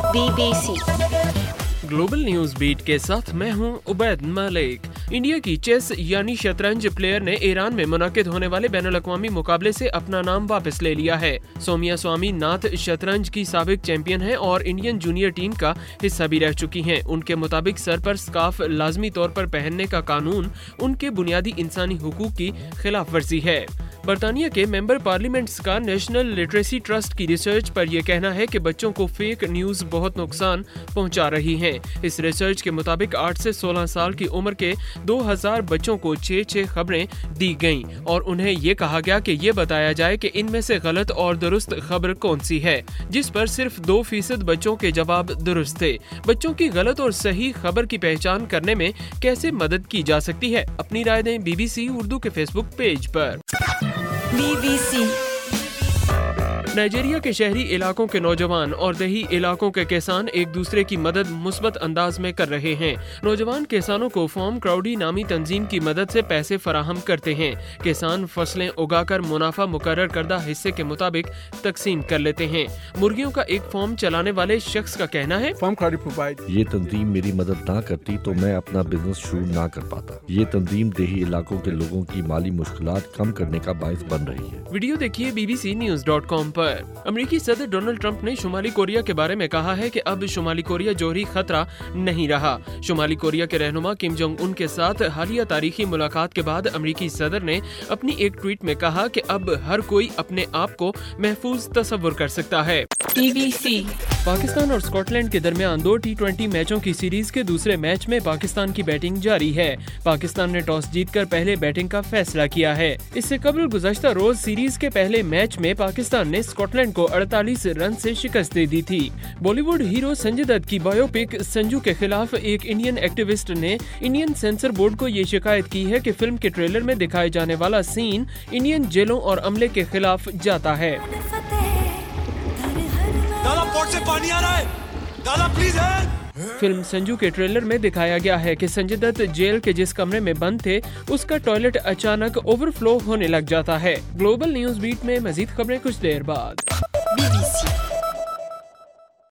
BBC global news beat के साथ मैं हूं उबैद मलिक। इंडिया की चेस यानी शतरंज प्लेयर ने ईरान में मुनक्किद होने वाले बैनुल-अक़वामी मुकाबले से अपना नाम वापस ले लिया है। सौम्या स्वामीनाथ शतरंज की साबिक चैंपियन हैं और इंडियन जूनियर टीम का हिस्सा भी रह चुकी हैं। उनके मुताबिक सर पर स्कार्फ लाजमी तौर पर पहनने का कानून उनके बुनियादी इंसानी हुकूक की खिलाफ वर्जी है। बर्तानिया के मेंबर पार्लियामेंट्स का नेशनल लिटरेसी ट्रस्ट की रिसर्च पर यह कहना है कि बच्चों को फेक न्यूज बहुत नुकसान पहुंचा रही है। इस रिसर्च के मुताबिक 8 से 16 साल की उम्र के 2000 बच्चों को 6 खबरें दी गईं और उन्हें ये कहा गया कि ये बताया जाए कि इनमें से गलत और दुरुस्त खबर कौन सी है, जिस पर सिर्फ 2% बच्चों के जवाब दुरुस्त थे। बच्चों की गलत और सही खबर की पहचान करने में कैसे मदद की जा सकती है? अपनी राय दें BBC उर्दू के फेसबुक पेज पर। BBC नाइजीरिया के शहरी इलाकों के नौजवान और देही इलाकों के किसान एक दूसरे की मदद मुस्बत अंदाज में कर रहे हैं। नौजवान किसानों को फॉर्म क्राउडी नामी तंजीम की मदद से पैसे फराहम करते हैं। किसान फसलें उगाकर मुनाफा मुकर्रर करदा हिस्से के मुताबिक तकसीम कर लेते हैं। मुर्गियों का एक फॉर्म चलाने वाले शख्स का कहना है, ये तंजीम मेरी मदद ना करती तो मैं अपना बिजनेस शुरू ना कर पाता। ये तंजीम देही इलाकों के लोगों की माली मुश्किलात कम करने का बाइस बन रही है। वीडियो देखिए bbcnews.com पर। अमेरिकी सदर डोनाल्ड ट्रंप ने शुमाली कोरिया के बारे में कहा है कि अब शुमाली कोरिया जौहरी खतरा नहीं रहा। शुमाली कोरिया के रहनुमा किम जोंग उन के साथ हालिया तारीखी मुलाकात के बाद अमेरिकी सदर ने अपनी एक ट्वीट में कहा कि अब हर कोई अपने आप को महफूज तस्वुर कर सकता है। BBC पाकिस्तान और स्कॉटलैंड के दरमियान 2 T20 मैचों की सीरीज के दूसरे मैच में पाकिस्तान की बैटिंग जारी है। पाकिस्तान ने टॉस जीतकर पहले बैटिंग का फैसला किया है। इससे कबल गुज़श्ता रोज सीरीज के पहले मैच में पाकिस्तान ने स्कॉटलैंड को 48 रन से शिकस्त दे दी थी। बॉलीवुड हीरो संजय दत्त की बायोपिक संजू के खिलाफ एक इंडियन एक्टिविस्ट ने इंडियन सेंसर बोर्ड को ये शिकायत की है कि फिल्म के ट्रेलर में दिखाए जाने वाला सीन इंडियन जेलों और अमले के खिलाफ जाता है। दादा पोर्ट से पानी आ रहा है, दादा प्लीज हेल्प। फिल्म संजू के ट्रेलर में दिखाया गया है कि संजय दत्त जेल के जिस कमरे में बंद थे उसका टॉयलेट अचानक ओवरफ्लो होने लग जाता है। ग्लोबल न्यूज बीट में मजीद खबरें कुछ देर बाद। BBC